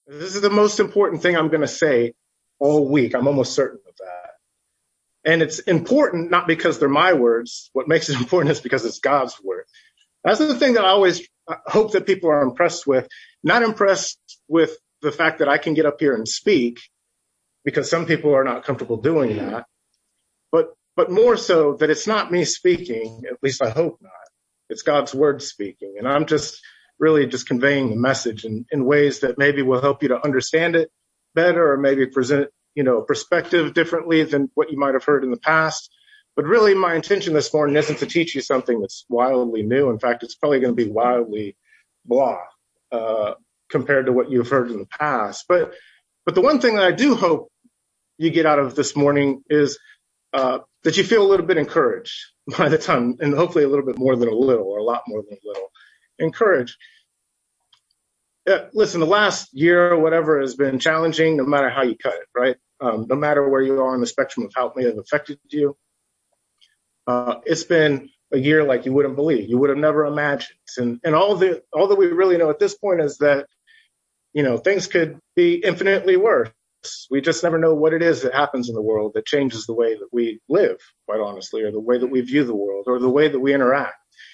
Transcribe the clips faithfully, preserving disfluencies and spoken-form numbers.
This is the most important thing I'm going to say all week. I'm almost certain of that. And it's important not because they're my words. What makes it important is because it's God's word. That's the thing that I always hope that people are impressed with. Not impressed with the fact that I can get up here and speak, because some people are not comfortable doing that. But but more so that it's not me speaking, at least I hope not. It's God's word speaking. And I'm just really just conveying the message in, in ways that maybe will help you to understand it better, or maybe present, you know, perspective differently than what you might have heard in the past. But really, my intention this morning isn't to teach you something that's wildly new. In fact, it's probably going to be wildly blah uh, compared to what you've heard in the past. But but the one thing that I do hope you get out of this morning is uh, that you feel a little bit encouraged by the time, and hopefully a little bit more than a little, or a lot more than a little, encouraged. Uh, listen, the last year or whatever has been challenging, no matter how you cut it, right? Um, no matter where you are on the spectrum of how it may have affected you. Uh, it's been a year like you wouldn't believe, you would have never imagined. And, and all the, all that we really know at this point is that, you know, things could be infinitely worse. We just never know what it is that happens in the world that changes the way that we live, quite honestly, or the way that we view the world, or the way that we interact.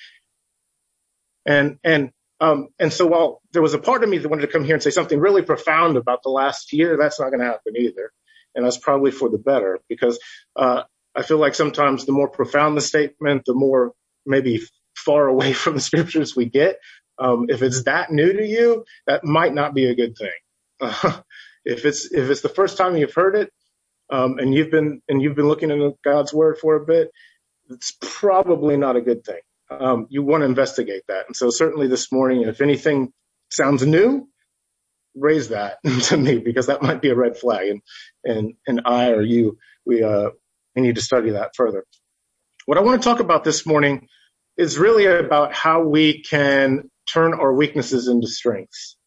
And, and, um, and so while there was a part of me that wanted to come here and say something really profound about the last year, that's not going to happen either. And that's probably for the better, because, uh, I feel like sometimes the more profound the statement, the more maybe far away from the scriptures we get. Um, if it's that new to you, that might not be a good thing. Uh, if it's, if it's the first time you've heard it, um, and you've been, and you've been looking into God's word for a bit, it's probably not a good thing. Um, you want to investigate that. And so certainly this morning, if anything sounds new, raise that to me, because that might be a red flag. And, and, and I, or you, we, uh, we need to study that further. What I want to talk about this morning is really about how we can turn our weaknesses into strengths.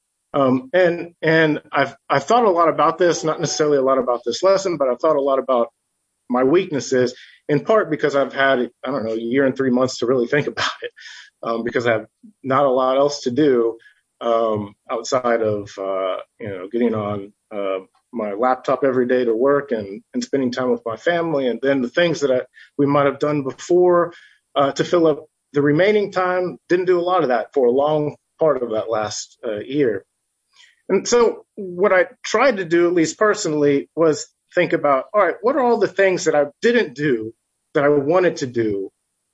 Um, and, and I've, I've thought a lot about this, not necessarily a lot about this lesson, but I've thought a lot about my weaknesses, in part because I've had, I don't know, a year and three months to really think about it, um, because I have not a lot else to do, um, outside of, uh, you know, getting on, uh, my laptop every day to work and, and spending time with my family. And then the things that I, we might have done before, uh, to fill up the remaining time. Didn't do a lot of that for a long part of that last uh, year. And so what I tried to do, at least personally, was think about, all right, what are all the things that I didn't do that I wanted to do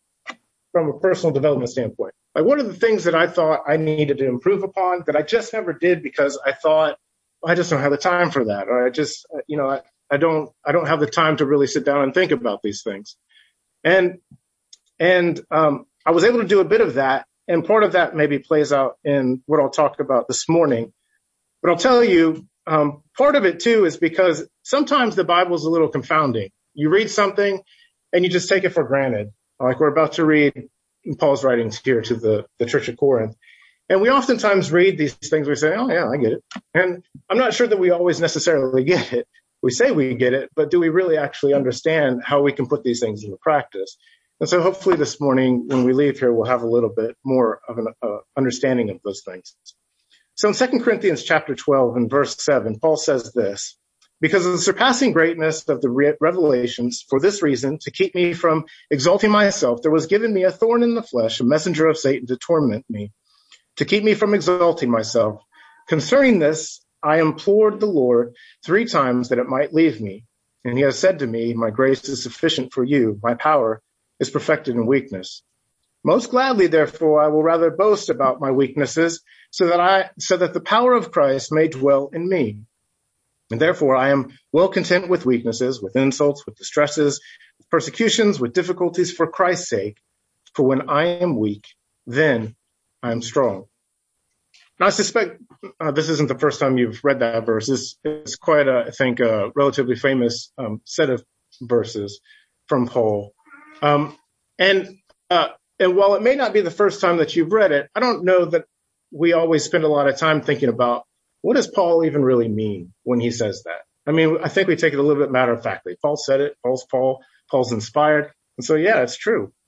from a personal development standpoint? Like, what are the things that I thought I needed to improve upon that I just never did because I thought, I just don't have the time for that. Or I just, you know, I, I don't, I don't have the time to really sit down and think about these things. And, and, um, I was able to do a bit of that. And part of that maybe plays out in what I'll talk about this morning. But I'll tell you, um, part of it too is because sometimes the Bible is a little confounding. You read something and you just take it for granted. Like we're about to read Paul's writings here to the, the church at Corinth. And we oftentimes read these things, we say, oh, yeah, I get it. And I'm not sure that we always necessarily get it. We say we get it, but do we really actually understand how we can put these things into practice? And so hopefully this morning, when we leave here, we'll have a little bit more of an uh, understanding of those things. So in Second Corinthians chapter twelve and verse seven, Paul says this: because of the surpassing greatness of the re- revelations, for this reason, to keep me from exalting myself, there was given me a thorn in the flesh, a messenger of Satan to torment me, to keep me from exalting myself. Concerning this, I implored the Lord three times that it might leave me. And he has said to me, my grace is sufficient for you. My power is perfected in weakness. Most gladly, therefore, I will rather boast about my weaknesses, so that I, so that the power of Christ may dwell in me. And therefore, I am well content with weaknesses, with insults, with distresses, with persecutions, with difficulties for Christ's sake. For when I am weak, then I am strong. Now, I suspect uh, this isn't the first time you've read that verse. This is quite, a, I think, a relatively famous um, set of verses from Paul. Um, and uh, and while it may not be the first time that you've read it, I don't know that we always spend a lot of time thinking about what does Paul even really mean when he says that. I mean, I think we take it a little bit matter of factly. Paul said it. Paul's Paul. Paul's inspired. And so, yeah, it's true.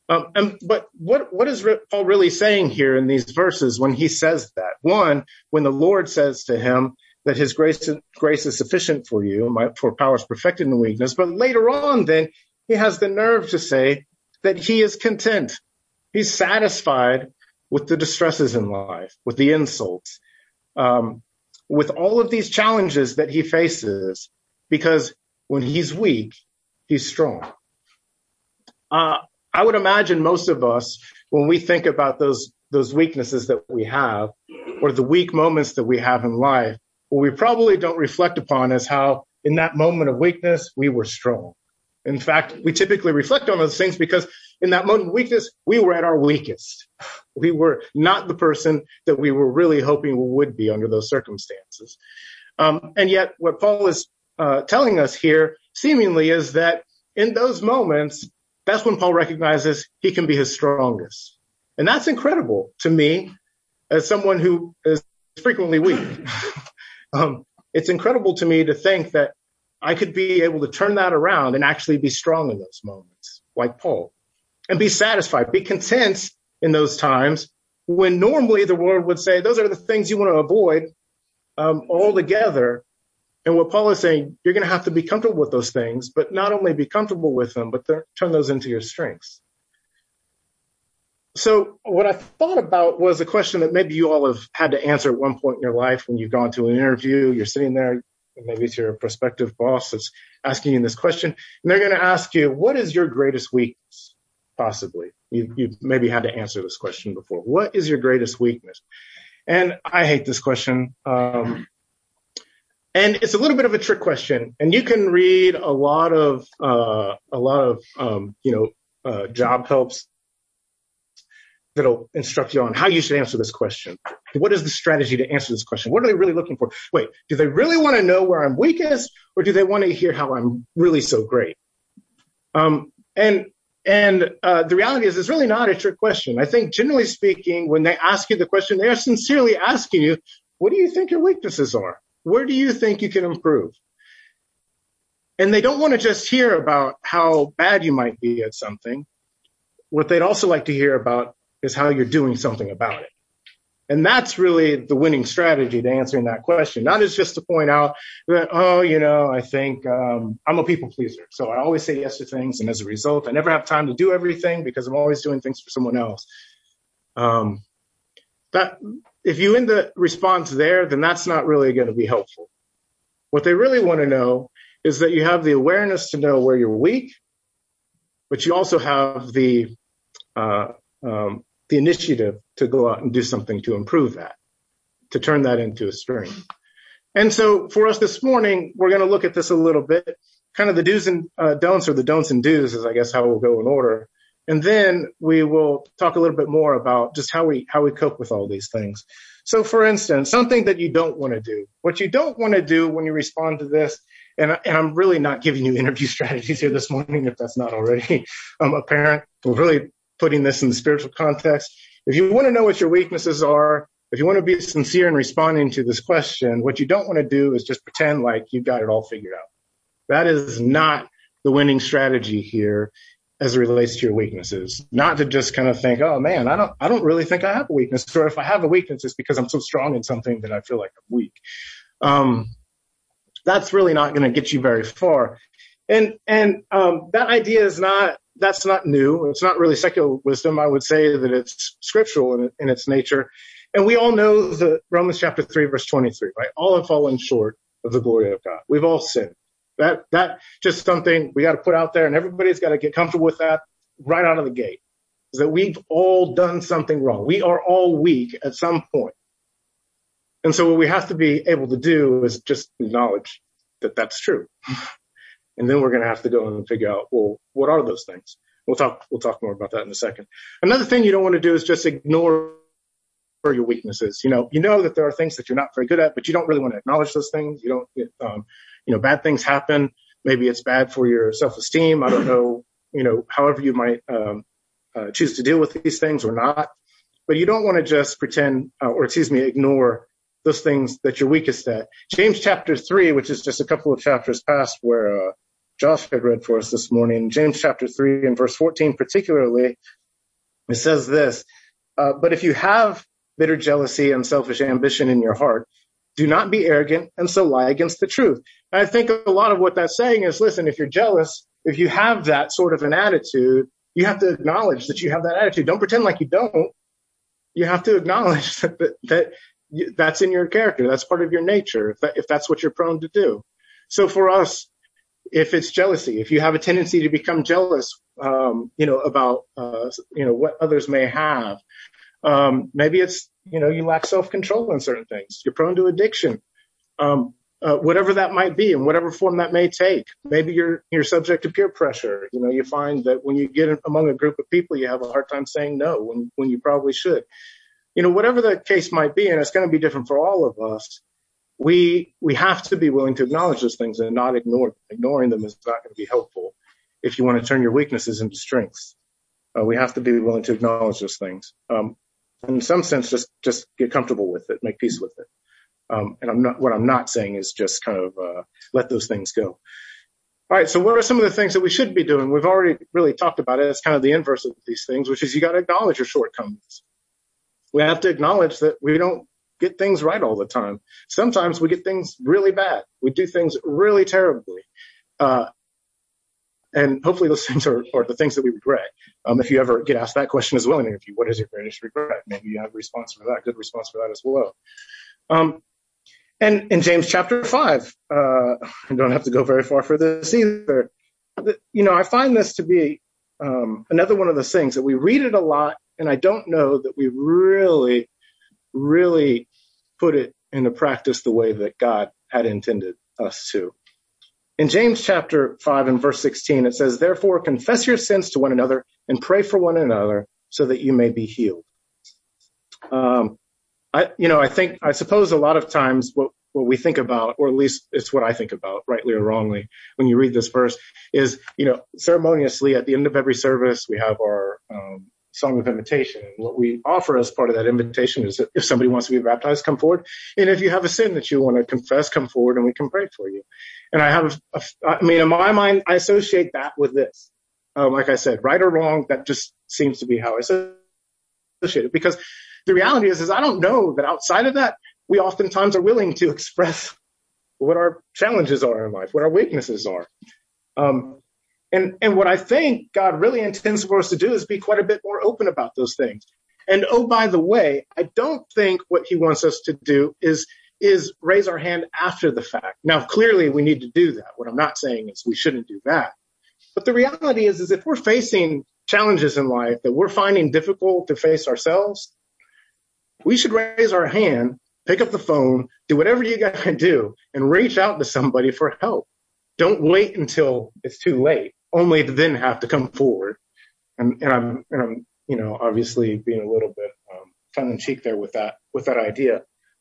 Um, and, but what, what is Paul really saying here in these verses when he says that? One, when the Lord says to him that his grace, grace is sufficient for you, my, for power is perfected in weakness. But later on, then, he has the nerve to say that he is content. He's satisfied with the distresses in life, with the insults, um, with all of these challenges that he faces, because when he's weak, he's strong. Uh, I would imagine most of us, when we think about those those weaknesses that we have, or the weak moments that we have in life, what we probably don't reflect upon is how in that moment of weakness, we were strong. In fact, we typically reflect on those things because in that moment of weakness, we were at our weakest. We were not the person that we were really hoping we would be under those circumstances. Um, and yet what Paul is uh, telling us here seemingly is that in those moments, that's when Paul recognizes he can be his strongest. And that's incredible to me as someone who is frequently weak. um, it's incredible to me to think that I could be able to turn that around and actually be strong in those moments, like Paul, and be satisfied, be content in those times when normally the world would say, those are the things you want to avoid um, altogether. And what Paul is saying, you're going to have to be comfortable with those things, but not only be comfortable with them, but turn those into your strengths. So what I thought about was a question that maybe you all have had to answer at one point in your life when you've gone to an interview, you're sitting there, maybe it's your prospective boss that's asking you this question, and they're going to ask you, what is your greatest weakness? Possibly. You, you maybe had to answer this question before. What is your greatest weakness? And I hate this question. Um, And it's a little bit of a trick question, and you can read a lot of uh, a lot of um, you know uh, job helps that'll instruct you on how you should answer this question. What is the strategy to answer this question? What are they really looking for? Wait, do they really want to know where I'm weakest, or do they want to hear how I'm really so great? Um, and and uh, the reality is, it's really not a trick question. I think, generally speaking, when they ask you the question, they are sincerely asking you, what do you think your weaknesses are? Where do you think you can improve? And they don't want to just hear about how bad you might be at something. What they'd also like to hear about is how you're doing something about it. And that's really the winning strategy to answering that question. Not as just to point out that, oh, you know, I think um, I'm a people pleaser. So I always say yes to things. And as a result, I never have time to do everything because I'm always doing things for someone else. Um, that if you end the response there, then that's not really going to be helpful. What they really want to know is that you have the awareness to know where you're weak, but you also have the uh, um, the initiative to go out and do something to improve that, to turn that into a strength. And so for us this morning, we're going to look at this a little bit, kind of the do's and uh, don'ts, or the don'ts and do's is, I guess, how we'll go in order. And then we will talk a little bit more about just how we how we cope with all these things. So, for instance, something that you don't want to do. What you don't want to do when you respond to this, and, and I'm really not giving you interview strategies here this morning, if that's not already um, apparent. We're really putting this in the spiritual context. If you want to know what your weaknesses are, if you want to be sincere in responding to this question, what you don't want to do is just pretend like you got it all figured out. That is not the winning strategy here as it relates to your weaknesses. Not to just kind of think, oh man, I don't, I don't really think I have a weakness. Or if I have a weakness, it's because I'm so strong in something that I feel like I'm weak. Um, that's really not going to get you very far. And, and, um, that idea is not, that's not new. It's not really secular wisdom. I would say that it's scriptural in, in its nature. And we all know the Romans chapter three, verse twenty-three, right? All have fallen short of the glory of God. We've all sinned. That, that just something we got to put out there, and everybody's got to get comfortable with that right out of the gate, is that we've all done something wrong. We are all weak at some point. And so what we have to be able to do is just acknowledge that that's true. And then we're going to have to go and figure out, well, what are those things? We'll talk, we'll talk more about that in a second. Another thing you don't want to do is just ignore your weaknesses. You know, you know that there are things that you're not very good at, but you don't really want to acknowledge those things. You don't, um, you know, bad things happen. Maybe it's bad for your self-esteem. I don't know, you know, however you might, um, uh, choose to deal with these things or not, but you don't want to just pretend, uh, or excuse me, ignore those things that you're weakest at. James chapter three, which is just a couple of chapters past where, uh, Josh had read for us this morning, James chapter three and verse fourteen particularly, It says this, uh, but if you have bitter jealousy and selfish ambition in your heart, do not be arrogant and so lie against the truth. And I think a lot of what that's saying is, listen, if you're jealous, if you have that sort of an attitude, you have to acknowledge that you have that attitude. Don't pretend like you don't. You have to acknowledge that, that, that you, that's in your character. That's part of your nature, if, that, if that's what you're prone to do. So for us, if it's jealousy, if you have a tendency to become jealous, um, you know, about, uh, you know, what others may have, um, maybe it's, you know, you lack self-control in certain things. You're prone to addiction, um, uh, whatever that might be and whatever form that may take. Maybe you're, you're subject to peer pressure. You know, you find that when you get among a group of people, you have a hard time saying no when, when you probably should. You know, whatever the case might be, and it's going to be different for all of us. We we have to be willing to acknowledge those things and not ignore them. Ignoring them is not going to be helpful if you want to turn your weaknesses into strengths. Uh, we have to be willing to acknowledge those things. Um, in some sense, just just get comfortable with it, make peace with it. Um, and I'm not what I'm not saying is just kind of uh, let those things go. All right. So what are some of the things that we should be doing? We've already really talked about it. It's kind of the inverse of these things, which is you got to acknowledge your shortcomings. We have to acknowledge that we don't get things right all the time. Sometimes we get things really bad. We do things really terribly. Uh, and hopefully those things are, are the things that we regret. Um, if you ever get asked that question as well in an interview, what is your greatest regret? Maybe you have a response for that, good response for that as well. Um, and in James chapter five, uh, I don't have to go very far for this either. You know, I find this to be um, another one of those things that we read it a lot, and I don't know that we really really put it into practice the way that God had intended us to. In James chapter five and verse sixteen, it says, therefore confess your sins to one another and pray for one another so that you may be healed. Um, I, you know, I think, I suppose a lot of times what, what we think about, or at least it's what I think about, rightly or wrongly, when you read this verse is, you know, ceremoniously at the end of every service, we have our, um, song of invitation. And what we offer as part of that invitation is that if somebody wants to be baptized, come forward. And if you have a sin that you want to confess, come forward and we can pray for you. And I have, a, I mean, in my mind, I associate that with this. Um, like I said, right or wrong, that just seems to be how I associate it. Because the reality is, is I don't know that outside of that, we oftentimes are willing to express what our challenges are in life, what our weaknesses are. Um, And, and what I think God really intends for us to do is be quite a bit more open about those things. And oh, by the way, I don't think what he wants us to do is, is raise our hand after the fact. Now, clearly we need to do that. What I'm not saying is we shouldn't do that. But the reality is, is if we're facing challenges in life that we're finding difficult to face ourselves, we should raise our hand, pick up the phone, do whatever you got to do and reach out to somebody for help. Don't wait until it's too late, only to then have to come forward. And, and I'm, and I'm, you know, obviously being a little bit um, tongue in cheek there with that, with that idea.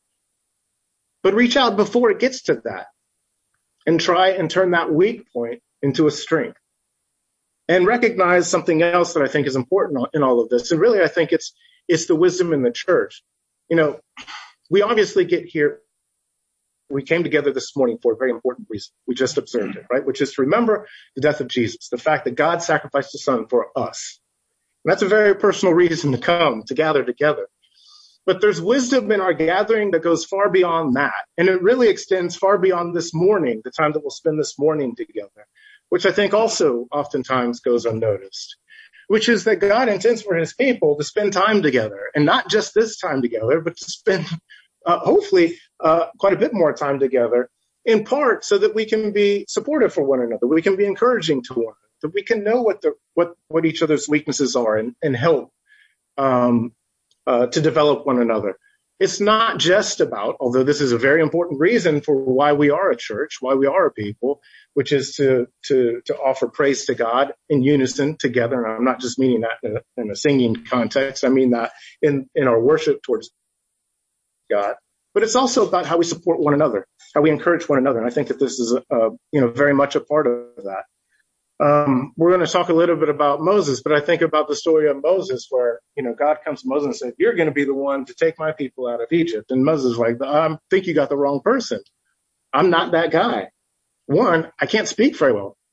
But reach out before it gets to that, and try and turn that weak point into a strength. And recognize something else that I think is important in all of this. And really, I think it's it's the wisdom in the church. You know, we obviously get here. We came together this morning for a very important reason. We just observed it, right? Which is to remember the death of Jesus, the fact that God sacrificed his son for us. And that's a very personal reason to come, to gather together. But there's wisdom in our gathering that goes far beyond that. And it really extends far beyond this morning, the time that we'll spend this morning together, which I think also oftentimes goes unnoticed, which is that God intends for his people to spend time together, and not just this time together, but to spend Uh, hopefully, uh, quite a bit more time together, in part so that we can be supportive for one another. We can be encouraging to one another, that we can know what the, what, what each other's weaknesses are and, and help, um, uh, to develop one another. It's not just about, although this is a very important reason for why we are a church, why we are a people, which is to, to, to offer praise to God in unison together. And I'm not just meaning that in a, in a singing context. I mean that in, in our worship towards God, but it's also about how we support one another, how we encourage one another. And I think that this is, a, a, you know, very much a part of that. Um, we're going to talk a little bit about Moses, but I think about the story of Moses where, you know, God comes to Moses and said, you're going to be the one to take my people out of Egypt. And Moses is like, I think you got the wrong person. I'm not that guy. One, I can't speak very well.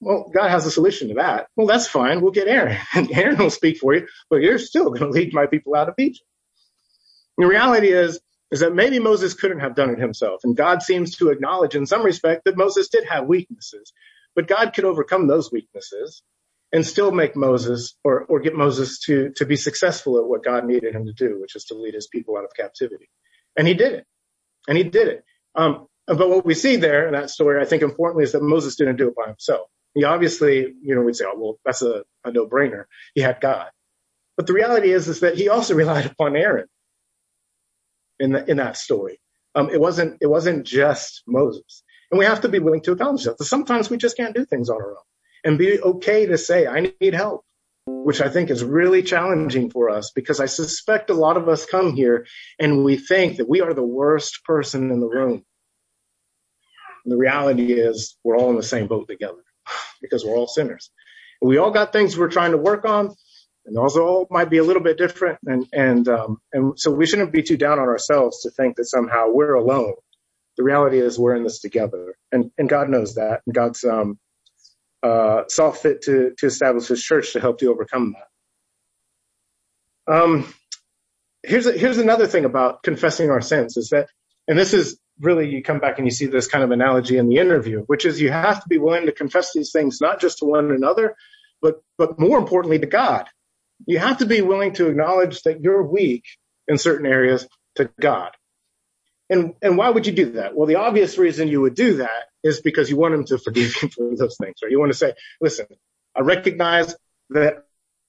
well, God has a solution to that. Well, that's fine. We'll get Aaron. And Aaron will speak for you, but you're still going to lead my people out of Egypt. And the reality is, is that maybe Moses couldn't have done it himself. And God seems to acknowledge in some respect that Moses did have weaknesses, but God could overcome those weaknesses and still make Moses or, or get Moses to, to be successful at what God needed him to do, which is to lead his people out of captivity. And he did it. And he did it. Um, but what we see there in that story, I think importantly, is that Moses didn't do it by himself. He obviously, you know, we'd say, oh, well, that's a, a no-brainer. He had God. But the reality is, is that he also relied upon Aaron in the, in that story. Um, it wasn't, it wasn't just Moses. And we have to be willing to acknowledge that. Sometimes we just can't do things on our own and be okay to say, I need help, which I think is really challenging for us because I suspect a lot of us come here and we think that we are the worst person in the room. And the reality is we're all in the same boat together because we're all sinners. And we all got things we're trying to work on. And those all might be a little bit different. And, and, um, and so we shouldn't be too down on ourselves to think that somehow we're alone. The reality is we're in this together. And, and God knows that. And God's, um, uh, saw fit to, to establish his church to help you overcome that. Um, here's, a, here's another thing about confessing our sins is that, and this is really, you come back and you see this kind of analogy in the interview, which is you have to be willing to confess these things, not just to one another, but, but more importantly to God. You have to be willing to acknowledge that you're weak in certain areas to God. And, and why would you do that? Well, the obvious reason you would do that is because you want him to forgive you for those things, right? You want to say, listen, I recognize that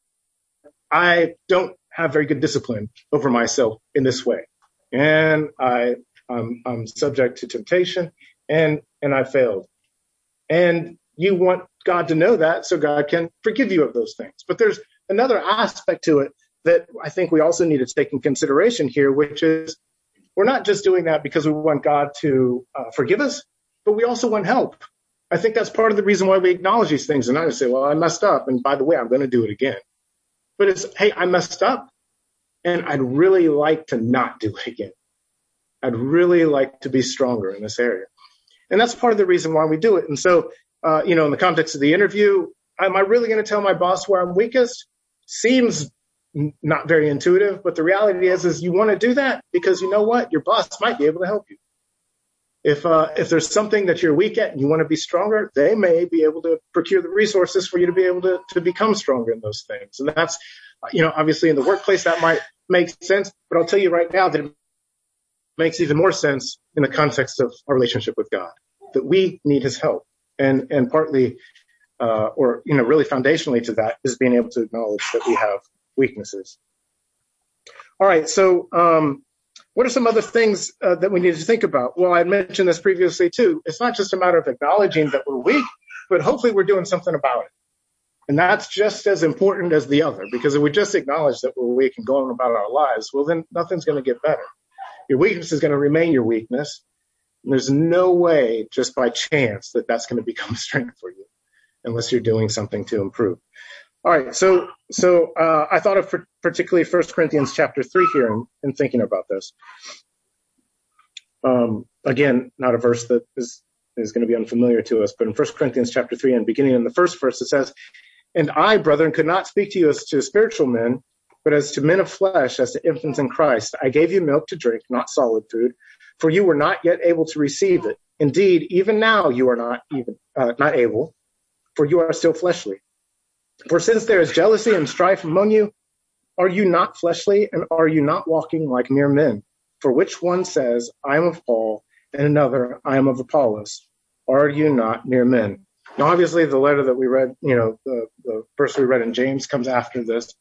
I don't have very good discipline over myself in this way. And I, I'm, I'm subject to temptation and, and I failed. And you want God to know that so God can forgive you of those things. But there's another aspect to it that I think we also need to take in consideration here, which is we're not just doing that because we want God to uh, forgive us, but we also want help. I think that's part of the reason why we acknowledge these things and not just say, well, I messed up. And by the way, I'm going to do it again. But it's, hey, I messed up and I'd really like to not do it again. I'd really like to be stronger in this area. And that's part of the reason why we do it. And so, uh, you know, in the context of the interview, am I really going to tell my boss where I'm weakest? Seems not very intuitive, but the reality is, is you want to do that because you know what? Your boss might be able to help you. If, uh, if there's something that you're weak at and you want to be stronger, they may be able to procure the resources for you to be able to, to become stronger in those things. And that's, you know, obviously in the workplace that might make sense, but I'll tell you right now that it makes even more sense in the context of our relationship with God, that we need his help. And, and partly, uh, or, you know, really foundationally to that is being able to acknowledge that we have weaknesses. All right. So, um, what are some other things uh, that we need to think about? Well, I mentioned this previously too. It's not just a matter of acknowledging that we're weak, but hopefully we're doing something about it. And that's just as important as the other, because if we just acknowledge that we're weak and go on about our lives, well, then nothing's going to get better. Your weakness is going to remain your weakness. And there's no way just by chance that that's going to become strength for you unless you're doing something to improve. All right. So, so, uh, I thought of particularly First Corinthians chapter three here in, in thinking about this. Um, again, not a verse that is, is going to be unfamiliar to us, but in First Corinthians chapter three and beginning in the first verse, it says, "And I, brethren, could not speak to you as to spiritual men, but as to men of flesh, as to infants in Christ. I gave you milk to drink, not solid food, for you were not yet able to receive it. Indeed, even now you are not even, uh, not able, for you are still fleshly. For since there is jealousy and strife among you, are you not fleshly, and are you not walking like mere men? For which one says, I am of Paul, and another, I am of Apollos? Are you not mere men?" Now, obviously, the letter that we read, you know, the, the verse we read in James comes after this.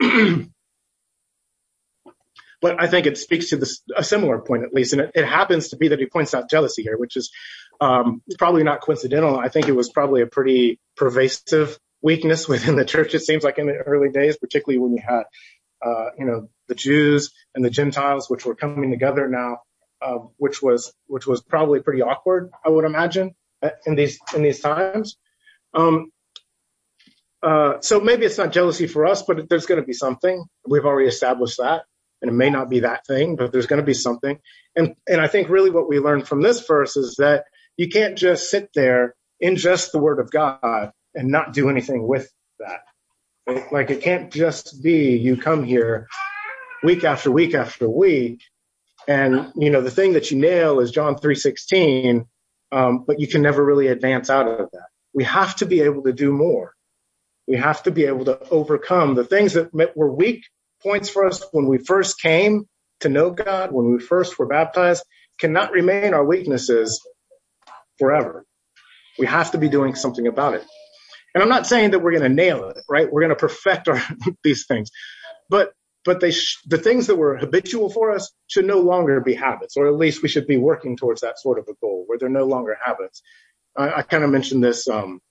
But I think it speaks to this, a similar point, at least. And it, it happens to be that he points out jealousy here, which is um, probably not coincidental. I think it was probably a pretty pervasive weakness within the church, it seems like, in the early days, particularly when you had, uh, you know, the Jews and the Gentiles, which were coming together now, uh, which was which was probably pretty awkward, I would imagine, in these in these times. Um, uh, so maybe it's not jealousy for us, but there's going to be something. We've already established that. And it may not be that thing, but there's going to be something. And, and I think really what we learned from this verse is that you can't just sit there in just the word of God and not do anything with that. Like, it can't just be you come here week after week after week, and, you know, the thing that you nail is John three sixteen, um, but you can never really advance out of that. We have to be able to do more. We have to be able to overcome the things that were weak points for us when we first came to know God, when we first were baptized, cannot remain our weaknesses forever. We have to be doing something about it. And I'm not saying that we're going to nail it, right? We're going to perfect our, these things. But but they sh- the things that were habitual for us should no longer be habits, or at least we should be working towards that sort of a goal where they're no longer habits. I, I kind of mentioned this um,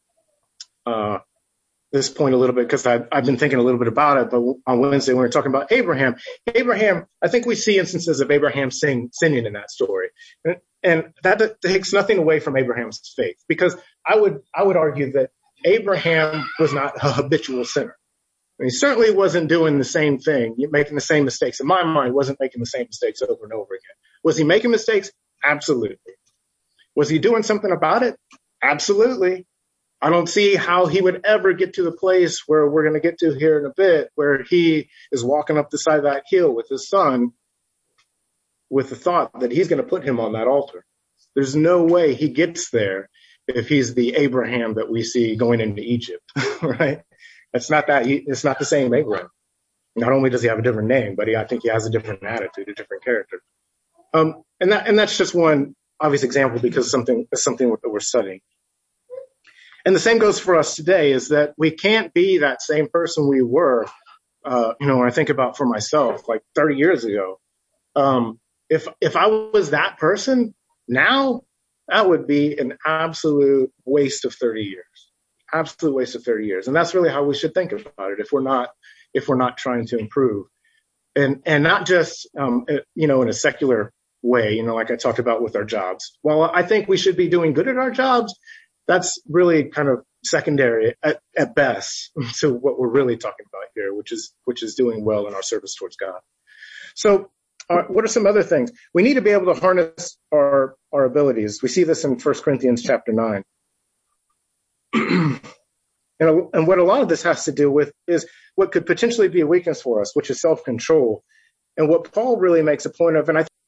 uh, this point a little bit because I've, I've been thinking a little bit about it. But on Wednesday, when we were talking about Abraham, Abraham, I think we see instances of Abraham sing, sinning in that story. And, and that, that takes nothing away from Abraham's faith, because I would I would argue that Abraham was not a habitual sinner. And he certainly wasn't doing the same thing, making the same mistakes. In my mind, wasn't making the same mistakes over and over again. Was he making mistakes? Absolutely. Was he doing something about it? Absolutely. I don't see how he would ever get to the place where we're going to get to here in a bit, where he is walking up the side of that hill with his son with the thought that he's going to put him on that altar. There's no way he gets there if he's the Abraham that we see going into Egypt, right? It's not that, he, it's not the same Abraham. Not only does he have a different name, but he, I think he has a different attitude, a different character. Um, and that, and that's just one obvious example because something, something that we're studying. And the same goes for us today, is that we can't be that same person we were, uh, you know, when I think about for myself, like thirty years ago. Um, if, if I was that person now, that would be an absolute waste of thirty years. Absolute waste of thirty years. And that's really how we should think about it if we're not, if we're not trying to improve. And, and not just, um, you know, in a secular way, you know, like I talked about with our jobs. While I think we should be doing good at our jobs, that's really kind of secondary at, at best to what we're really talking about here, which is, which is doing well in our service towards God. So, uh, what are some other things? We need to be able to harness our, our abilities. We see this in First Corinthians chapter nine. and, and what a lot of this has to do with is what could potentially be a weakness for us, which is self-control. And what Paul really makes a point of, and I think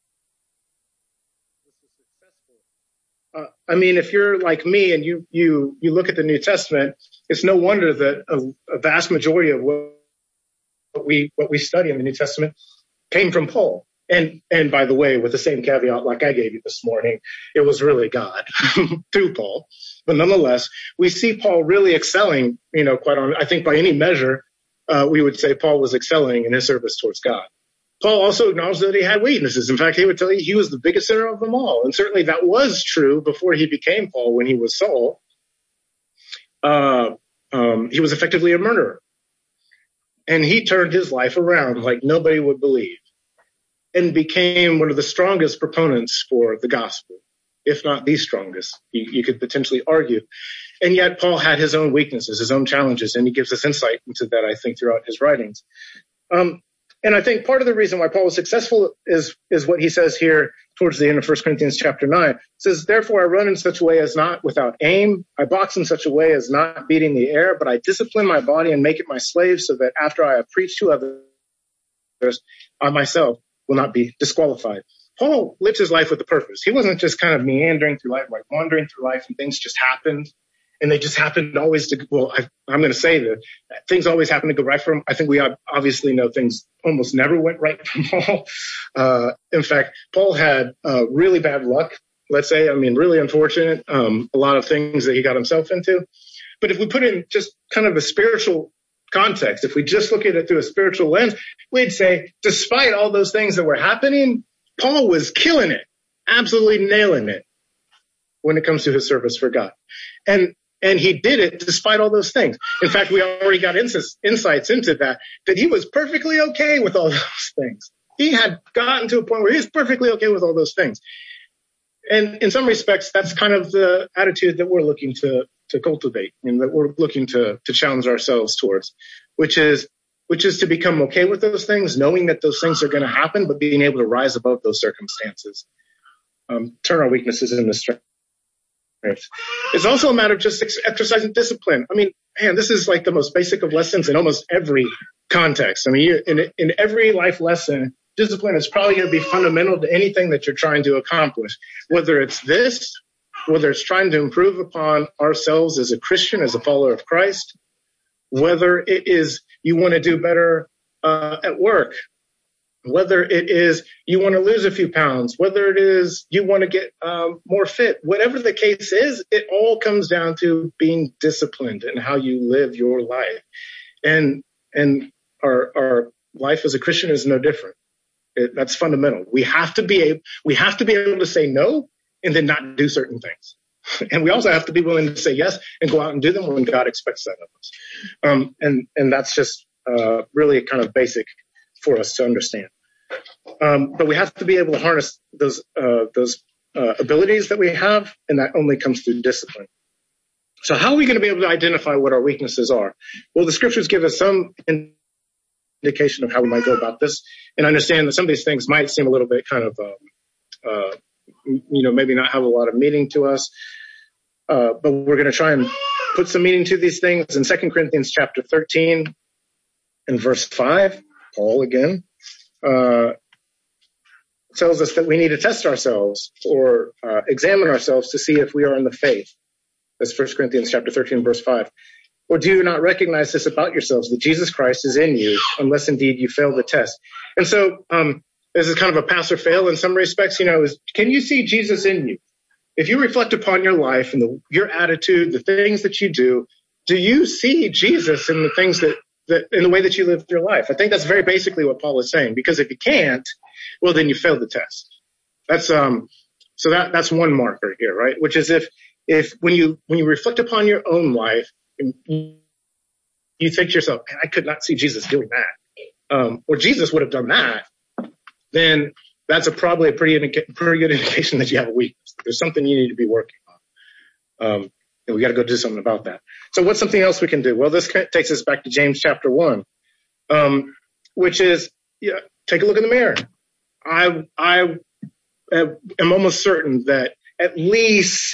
Uh, I mean, if you're like me and you, you, you look at the New Testament, it's no wonder that a, a vast majority of what, what we, what we study in the New Testament came from Paul. And, and by the way, with the same caveat like I gave you this morning, it was really God through Paul. But nonetheless, we see Paul really excelling, you know, quite on, I think by any measure, uh, we would say Paul was excelling in his service towards God. Paul also acknowledged that he had weaknesses. In fact, he would tell you he was the biggest sinner of them all. And certainly that was true before he became Paul when he was Saul. Uh, um, he was effectively a murderer. And he turned his life around like nobody would believe and became one of the strongest proponents for the gospel, if not the strongest, you, you could potentially argue. And yet Paul had his own weaknesses, his own challenges, and he gives us insight into that, I think, throughout his writings. Um, And I think part of the reason why Paul was successful is, is what he says here towards the end of First Corinthians chapter nine. It says, therefore I run in such a way as not without aim. I box in such a way as not beating the air, but I discipline my body and make it my slave so that after I have preached to others, I myself will not be disqualified. Paul lived his life with a purpose. He wasn't just kind of meandering through life, like wandering through life and things just happened. And they just happened always to, well, I, I'm going to say that things always happen to go right for him. I think we obviously know things almost never went right for Paul. Uh, in fact, Paul had uh, really bad luck, let's say. I mean, really unfortunate, um, a lot of things that he got himself into. But if we put in just kind of a spiritual context, if we just look at it through a spiritual lens, we'd say, despite all those things that were happening, Paul was killing it, absolutely nailing it when it comes to his service for God. And And he did it despite all those things. In fact, we already got ins- insights into that, that he was perfectly okay with all those things. He had gotten to a point where he was perfectly okay with all those things. And in some respects, that's kind of the attitude that we're looking to, to cultivate and that we're looking to, to challenge ourselves towards, which is, which is to become okay with those things, knowing that those things are going to happen, but being able to rise above those circumstances, um, turn our weaknesses into strength. It's also a matter of just exercising discipline. I mean, man, this is like the most basic of lessons in almost every context. I mean, you, in, in every life lesson, discipline is probably going to be fundamental to anything that you're trying to accomplish, whether it's this, whether it's trying to improve upon ourselves as a Christian, as a follower of Christ, whether it is you want to do better uh, at work, whether it is you want to lose a few pounds, whether it is you want to get um, more fit, whatever the case is, it all comes down to being disciplined in how you live your life. And and our our life as a Christian is no different. It, that's fundamental. We have to be able, we have to be able to say no and then not do certain things. And we also have to be willing to say yes and go out and do them when God expects that of us. Um, and, and that's just uh, really kind of basic for us to understand. Um, but we have to be able to harness those, uh, those uh, abilities that we have, and that only comes through discipline. So how are we going to be able to identify what our weaknesses are? Well, the scriptures give us some indication of how we might go about this, and understand that some of these things might seem a little bit kind of, um, uh, you know, maybe not have a lot of meaning to us. Uh, but we're going to try and put some meaning to these things. In Second Corinthians chapter thirteen and verse five, Paul again, uh, tells us that we need to test ourselves or uh, examine ourselves to see if we are in the faith. That's First Corinthians chapter thirteen, verse five. Or do you not recognize this about yourselves, that Jesus Christ is in you, unless indeed you fail the test? And so, um, this is kind of a pass or fail in some respects, you know, is can you see Jesus in you? If you reflect upon your life and the, your attitude, the things that you do, do you see Jesus in the things that, that, in the way that you live your life? I think that's very basically what Paul is saying, because if you can't, well, then you failed the test. That's, um, so that, that's one marker here, right? Which is if, if when you, when you reflect upon your own life, you, you think to yourself, I could not see Jesus doing that. Um, or Jesus would have done that. Then that's a probably a pretty, indica- pretty good indication that you have a weakness. There's something you need to be working on. Um, and we got to go do something about that. So what's something else we can do? Well, this takes us back to James chapter one, um, which is, yeah, take a look in the mirror. I, I am almost certain that at least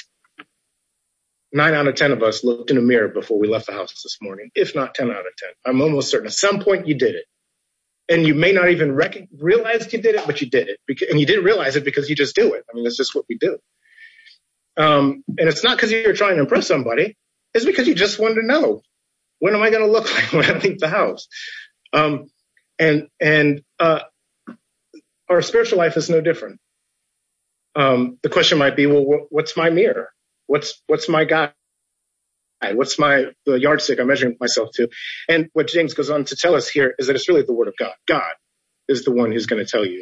nine out of ten of us looked in a mirror before we left the house this morning, if not ten out of ten. I'm almost certain at some point you did it. And you may not even rec- realize you did it, but you did it. Because, and you didn't realize it because you just do it. I mean, that's just what we do. Um, and it's not because you're trying to impress somebody. It's because you just wanted to know, what am I going to look like when I leave the house? Um, and and uh, our spiritual life is no different. Um, the question might be, well, wh- what's my mirror? What's what's my guide? What's my the yardstick I'm measuring myself to? And what James goes on to tell us here is that it's really the word of God. God is the one who's going to tell you.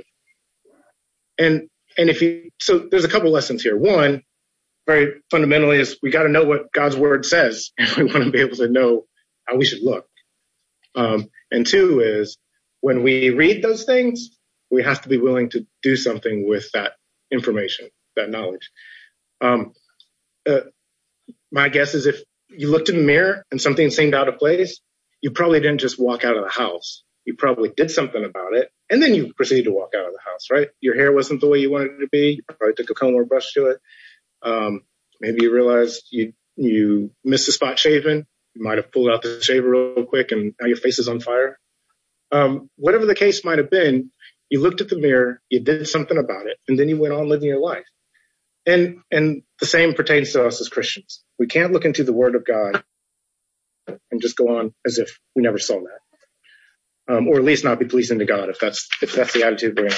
And and if you so there's a couple lessons here. One, very fundamentally, is we got to know what God's word says, and we want to be able to know how we should look. Um, and two is when we read those things, we have to be willing to do something with that information, that knowledge. Um, uh, my guess is if you looked in the mirror and something seemed out of place, you probably didn't just walk out of the house. You probably did something about it, and then you proceeded to walk out of the house, right? Your hair wasn't the way you wanted it to be. You probably took a comb or brush to it. Um, maybe you realized you you missed a spot shaving. You might have pulled out the shaver real quick, and now your face is on fire. Um, whatever the case might have been, you looked at the mirror, you did something about it, and then you went on living your life. And and the same pertains to us as Christians. We can't look into the Word of God and just go on as if we never saw that, um, or at least not be pleasing to God if that's if that's the attitude we're going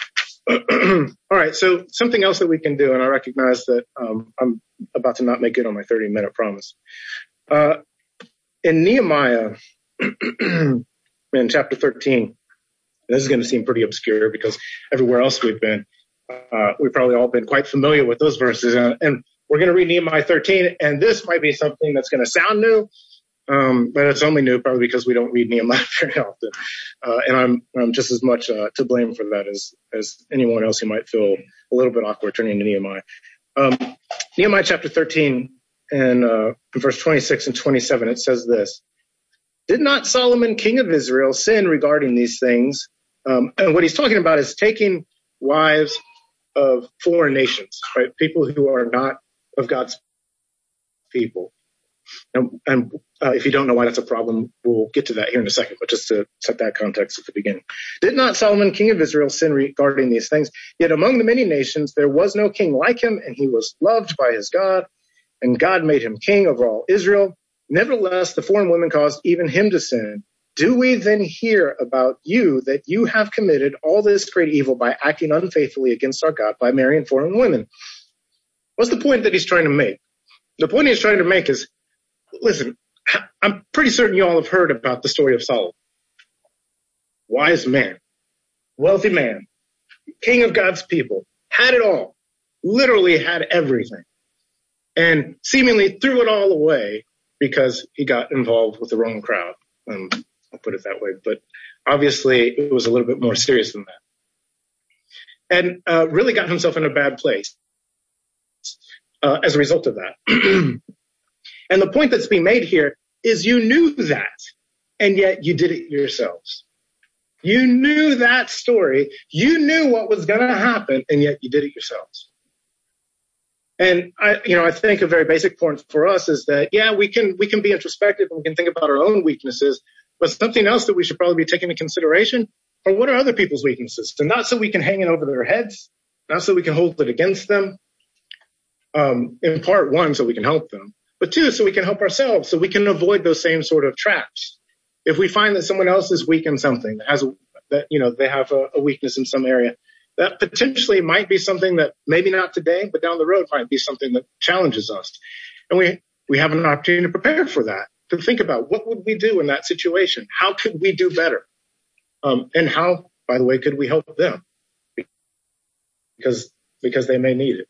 to have. All right, so something else that we can do, and I recognize that um, I'm about to not make good on my thirty-minute promise. Uh, in Nehemiah, in chapter thirteen, this is going to seem pretty obscure because everywhere else we've been, Uh, we've probably all been quite familiar with those verses, and, and we're going to read Nehemiah thirteen, and this might be something that's going to sound new, um, but it's only new probably because we don't read Nehemiah very often, uh, and I'm, I'm just as much uh, to blame for that as, as anyone else who might feel a little bit awkward turning to Nehemiah. Um, Nehemiah chapter thirteen, and uh, in verse twenty-six and twenty-seven, it says this: Did not Solomon, king of Israel, sin regarding these things? Um, and what he's talking about is taking wives of foreign nations, right? People who are not of God's people. And, and uh, if you don't know why that's a problem, we'll get to that here in a second, but just to set that context at the beginning. Did not Solomon, king of Israel, sin regarding these things? Yet among the many nations there was no king like him, and he was loved by his God, and God made him king over all Israel. Nevertheless, the foreign women caused even him to sin. Do we then hear about you that you have committed all this great evil by acting unfaithfully against our God, by marrying foreign women? What's the point that he's trying to make? The point he's trying to make is, listen, I'm pretty certain you all have heard about the story of Solomon. Wise man, wealthy man, king of God's people, had it all, literally had everything, and seemingly threw it all away because he got involved with the wrong crowd. Um, I'll put it that way, but obviously it was a little bit more serious than that. And uh, really got himself in a bad place uh, as a result of that. And the point that's being made here is you knew that, and yet you did it yourselves. You knew that story. You knew what was going to happen, and yet you did it yourselves. And I, you know, I think a very basic point for us is that, yeah, we can, we can be introspective and we can think about our own weaknesses, but something else that we should probably be taking into consideration are what are other people's weaknesses? And not so we can hang it over their heads, not so we can hold it against them. Um, in part one, so we can help them, but two, so we can help ourselves, so we can avoid those same sort of traps. If we find that someone else is weak in something, that has a, that, you know, they have a, a weakness in some area, that potentially might be something that maybe not today, but down the road might be something that challenges us. And we, we have an opportunity to prepare for that, to think about what would we do in that situation? How could we do better? Um, and how, by the way, could we help them? Because, because they may need it.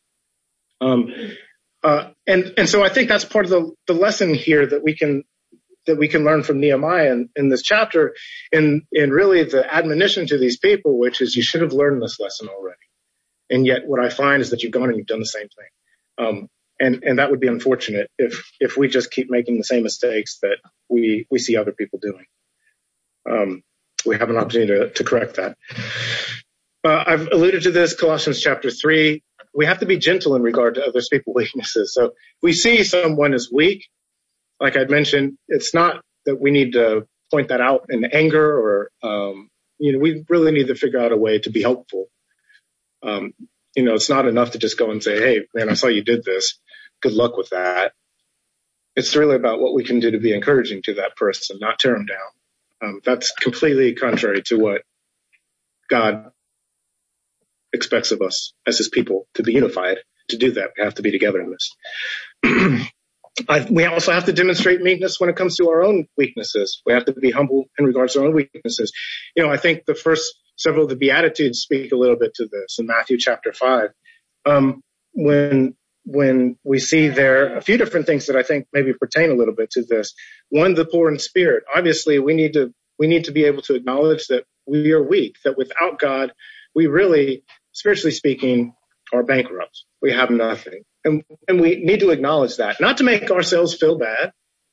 Um, uh, and, and so I think that's part of the, the lesson here that we can, that we can learn from Nehemiah in, in this chapter, in, in really the admonition to these people, which is you should have learned this lesson already. And yet what I find is that you've gone and you've done the same thing. Um, and, and that would be unfortunate if, if we just keep making the same mistakes that we, we see other people doing. Um, we have an opportunity to, to correct that. Uh, I've alluded to this, Colossians chapter three. We have to be gentle in regard to other people's weaknesses. So if we see someone is weak, like I'd mentioned, it's not that we need to point that out in anger or, um, you know, we really need to figure out a way to be helpful. Um, you know, it's not enough to just go and say, hey, man, I saw you did this. Good luck with that. It's really about what we can do to be encouraging to that person, not tear them down. Um, that's completely contrary to what God expects of us as his people, to be unified. To do that, we have to be together in this. I, we also have to demonstrate meekness when it comes to our own weaknesses. We have to be humble in regards to our own weaknesses. You know, I think the first several of the Beatitudes speak a little bit to this in Matthew chapter five. Um, when, when we see there a few different things that I think maybe pertain a little bit to this. One, the poor in spirit. Obviously, we need to, we need to be able to acknowledge that we are weak, that without God, we really, spiritually speaking, are bankrupt. We have nothing. And, and we need to acknowledge that, not to make ourselves feel bad,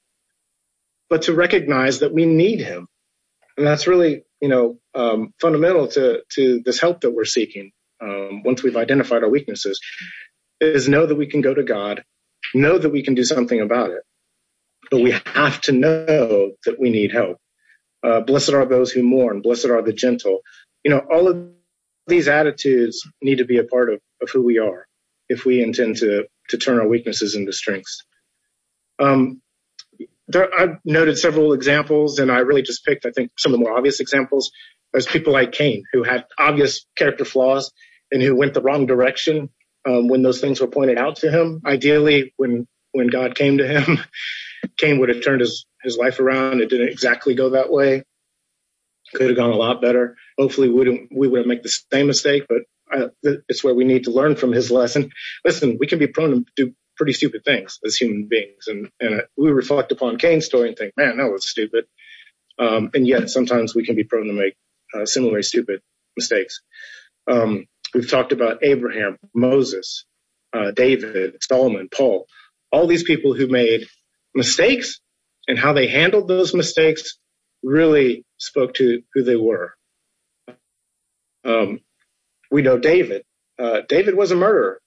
but to recognize that we need him. And that's really, you know, um, fundamental to, to this help that we're seeking. Um, once we've identified our weaknesses, is know that we can go to God, know that we can do something about it, but we have to know that we need help. Uh, blessed are those who mourn. Blessed are the gentle. You know, all of these attitudes need to be a part of, of who we are if we intend to, to turn our weaknesses into strengths. Um, there, I've noted several examples, and I really just picked, I think, some of the more obvious examples. There's people like Cain, who had obvious character flaws and who went the wrong direction um, when those things were pointed out to him. Ideally, when when God came to him, Cain would have turned his, his life around. It didn't exactly go that way. Could have gone a lot better. Hopefully, we wouldn't we wouldn't make the same mistake, but I, it's where we need to learn from his lesson. Listen, we can be prone to do pretty stupid things as human beings, and and we reflect upon Cain's story and think, man, that was stupid. Um, and yet, sometimes we can be prone to make uh, similarly stupid mistakes. Um, we've talked about Abraham, Moses, uh, David, Solomon, Paul, all these people who made mistakes, and how they handled those mistakes really spoke to who they were. Um, we know David. Uh, David was a murderer.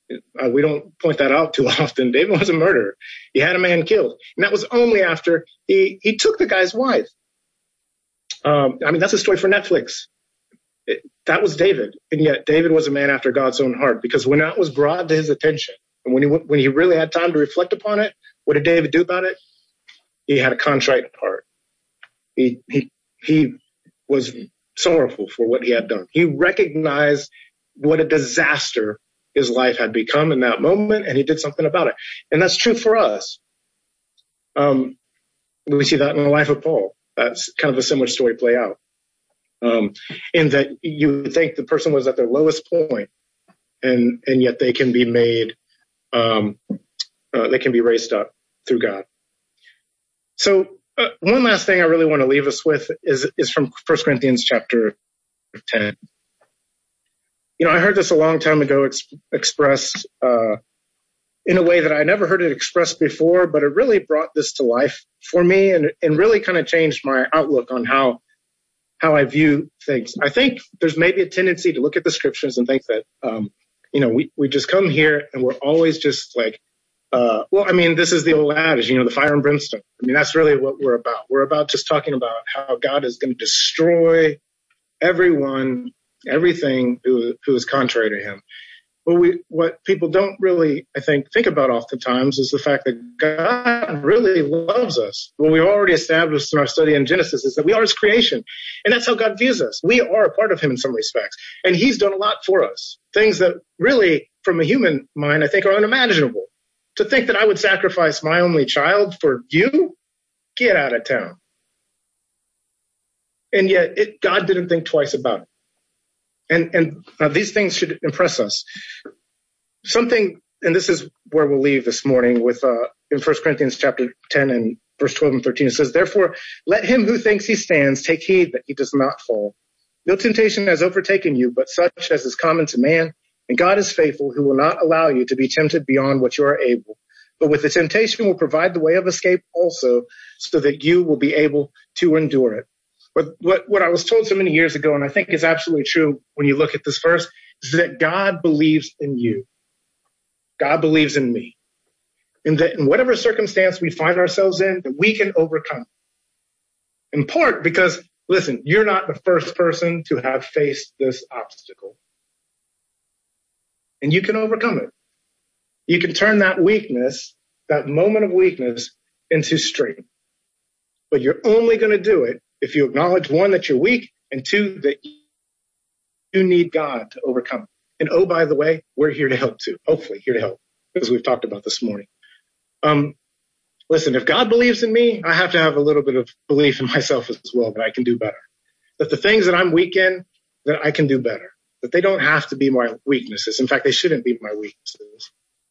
Uh, we don't point that out too often. David was a murderer. He had a man killed. And that was only after he, he took the guy's wife. Um, I mean, that's a story for Netflix. It, that was David. And yet David was a man after God's own heart, because when that was brought to his attention and when he, when he really had time to reflect upon it, what did David do about it? He had a contrite heart. He, he, he was sorrowful for what he had done. He recognized what a disaster his life had become in that moment, and he did something about it. And that's true for us. Um, we see that in the life of Paul. That's kind of a similar story play out. Um, in that you would think the person was at their lowest point, and, and yet they can be made, um, uh, they can be raised up through God. So uh, one last thing I really want to leave us with is, is from First Corinthians chapter ten. You know, I heard this a long time ago ex- expressed uh, in a way that I never heard it expressed before, but it really brought this to life for me, and, and really kind of changed my outlook on how how I view things. I think there's maybe a tendency to look at the scriptures and think that, um, you know, we, we just come here and we're always just like, uh, well, I mean, this is the old adage, you know, the fire and brimstone. I mean, that's really what we're about. We're about just talking about how God is going to destroy everyone, everything who, who is contrary to him. But we, what people don't really, I think, think about oftentimes is the fact that God really loves us. What we've already established in our study in Genesis is that we are his creation. And that's how God views us. We are a part of him in some respects. And he's done a lot for us. Things that really, from a human mind, I think are unimaginable. To think that I would sacrifice my only child for you? Get out of town. And yet it, God didn't think twice about it. And, and uh, these things should impress us. Something, and this is where we'll leave this morning with, uh, in First Corinthians chapter ten and verse twelve and thirteen, it says, therefore, let him who thinks he stands take heed that he does not fall. No temptation has overtaken you, but such as is common to man. And God is faithful, who will not allow you to be tempted beyond what you are able. But with the temptation will provide the way of escape also, so that you will be able to endure it. But what, what I was told so many years ago, and I think is absolutely true when you look at this verse, is that God believes in you. God believes in me. And that in whatever circumstance we find ourselves in, that we can overcome. In part because, listen, you're not the first person to have faced this obstacle. And you can overcome it. You can turn that weakness, that moment of weakness, into strength. But you're only going to do it if you acknowledge, one, that you're weak, and two, that you need God to overcome. And oh, by the way, we're here to help too. Hopefully here to help, as we've talked about this morning. Um, listen, if God believes in me, I have to have a little bit of belief in myself as well, that I can do better. That the things that I'm weak in, that I can do better. That they don't have to be my weaknesses. In fact, they shouldn't be my weaknesses.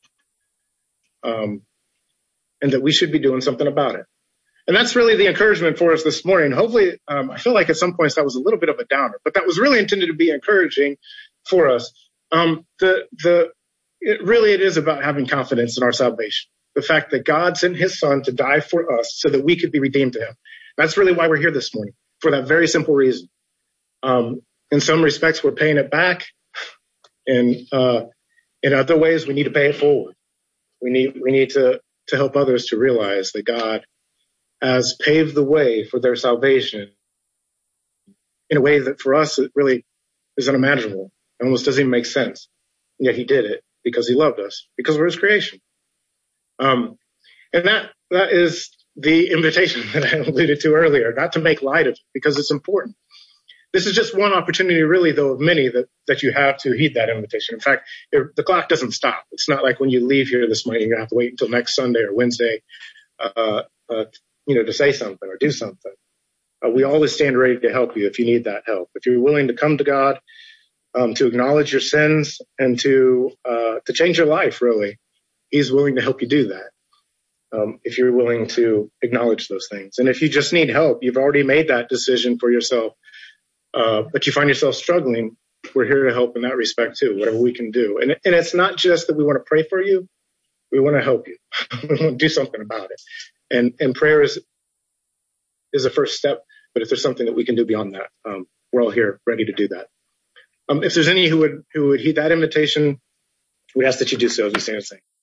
Um, and that we should be doing something about it. And that's really the encouragement for us this morning. Hopefully, um, I feel like at some points that was a little bit of a downer, but that was really intended to be encouraging for us. Um, the, the, it really, it is about having confidence in our salvation. The fact that God sent his son to die for us so that we could be redeemed to him. That's really why we're here this morning, for that very simple reason. Um, in some respects, we're paying it back. And, uh, in other ways, we need to pay it forward. We need, we need to, to help others to realize that God has paved the way for their salvation in a way that for us, it really is unimaginable. It almost doesn't even make sense. And yet he did it because he loved us, because we're his creation. Um, and that, that is the invitation that I alluded to earlier, not to make light of it, because it's important. This is just one opportunity, really, though, of many that, that you have to heed that invitation. In fact, it, the clock doesn't stop. It's not like when you leave here this morning, you're going to have to wait until next Sunday or Wednesday, uh, uh, you know, to say something or do something. Uh, we always stand ready to help you if you need that help. If you're willing to come to God, um, to acknowledge your sins and to, uh, to change your life, really, he's willing to help you do that. Um, if you're willing to acknowledge those things. And if you just need help, you've already made that decision for yourself, uh, but you find yourself struggling, we're here to help in that respect too, whatever we can do. And, and it's not just that we want to pray for you. We want to help you. We want to do something about it. And, and prayer is, is a first step, but if there's something that we can do beyond that, um, we're all here ready to do that. Um, if there's any who would, who would heed that invitation, We ask that you do so as we stand and sing.